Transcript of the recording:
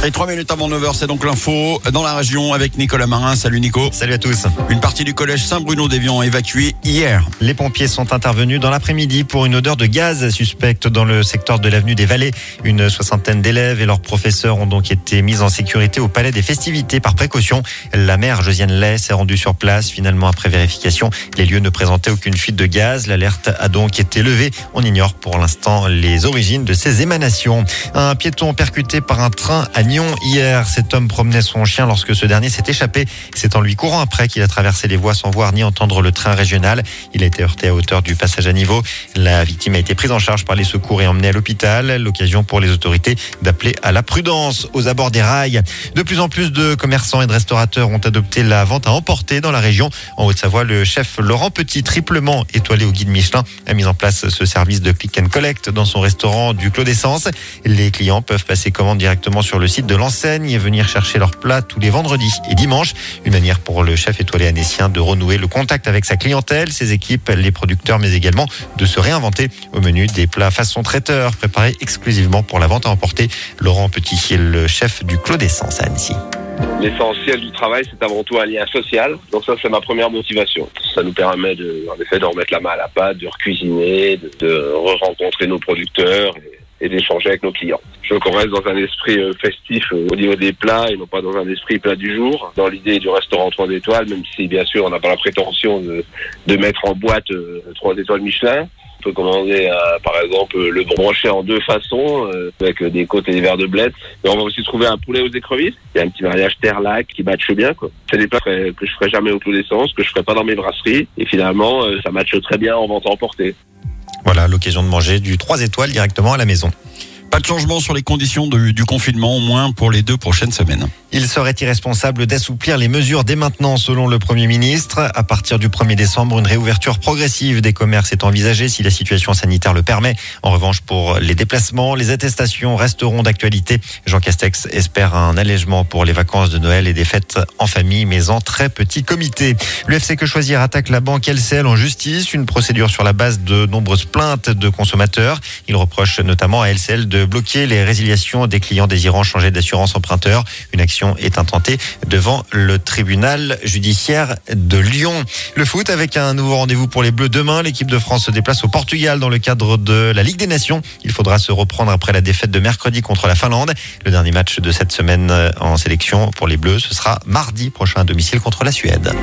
Et 3 minutes avant 9h, c'est donc l'info dans la région avec Nicolas Marin. Salut Nico. Salut à tous. Une partie du collège Saint-Bruno-d'Évian évacuée hier. Les pompiers sont intervenus dans l'après-midi pour une odeur de gaz suspecte dans le secteur de l'avenue des Vallées. Une soixantaine d'élèves et leurs professeurs ont donc été mis en sécurité au palais des festivités par précaution. La maire Josiane Lay s'est rendue sur place. Finalement, après vérification, les lieux ne présentaient aucune fuite de gaz. L'alerte a donc été levée. On ignore pour l'instant les origines de ces émanations. Un piéton percuté par un train à Nyon hier. Cet homme promenait son chien lorsque ce dernier s'est échappé. C'est en lui courant après qu'il a traversé les voies sans voir ni entendre le train régional. Il a été heurté à hauteur du passage à niveau. La victime a été prise en charge par les secours et emmenée à l'hôpital. L'occasion pour les autorités d'appeler à la prudence aux abords des rails. De plus en plus de commerçants et de restaurateurs ont adopté la vente à emporter dans la région. En Haute-Savoie, le chef Laurent Petit, triplement étoilé au guide Michelin, a mis en place ce service de click and collect dans son restaurant du Clos d'Essence. Les clients peuvent passer commande directement sur le site de l'enseigne et venir chercher leurs plats tous les vendredis et dimanches. Une manière pour le chef étoilé annécien de renouer le contact avec sa clientèle, ses équipes, les producteurs, mais également de se réinventer. Au menu, des plats façon traiteur préparés exclusivement pour la vente à emporter. Laurent Petit est le chef du Clos d'Essence à Annecy. L'essentiel du travail, c'est avant tout un lien social. Donc ça, c'est ma première motivation. Ça nous permet en effet de remettre la main à la pâte, de recuisiner, de re-rencontrer nos producteurs et d'échanger avec nos clients. Je veux qu'on reste dans un esprit festif au niveau des plats et non pas dans un esprit plat du jour. Dans l'idée du restaurant 3 étoiles, même si bien sûr on n'a pas la prétention de mettre en boîte 3 étoiles Michelin. On peut commander par exemple le brochet en 2 façons avec des côtes et des verres de bled. Mais on va aussi trouver un poulet aux écrevisses. Il y a un petit mariage terre-lac qui matche bien, quoi. C'est des plats que je ferai jamais au Clos d'Essence, que je ferai pas dans mes brasseries. Et finalement, ça matche très bien en vente à emporter. Voilà, l'occasion de manger du 3 étoiles directement à la maison. Pas de changement sur les conditions du confinement, au moins pour les 2 prochaines semaines. Il serait irresponsable d'assouplir les mesures dès maintenant, selon le Premier ministre. À partir du 1er décembre, une réouverture progressive des commerces est envisagée si la situation sanitaire le permet. En revanche, pour les déplacements, les attestations resteront d'actualité. Jean Castex espère un allègement pour les vacances de Noël et des fêtes en famille, mais en très petit comité. L'UFC Que Choisir attaque la banque LCL en justice, une procédure sur la base de nombreuses plaintes de consommateurs. Il reproche notamment à LCL de bloquer les résiliations des clients désirant changer d'assurance emprunteur. Une action est intentée devant le tribunal judiciaire de Lyon. Le foot avec un nouveau rendez-vous pour les Bleus demain. L'équipe de France se déplace au Portugal dans le cadre de la Ligue des Nations. Il faudra se reprendre après la défaite de mercredi contre la Finlande. Le dernier match de cette semaine en sélection pour les Bleus, ce sera mardi prochain à domicile contre la Suède.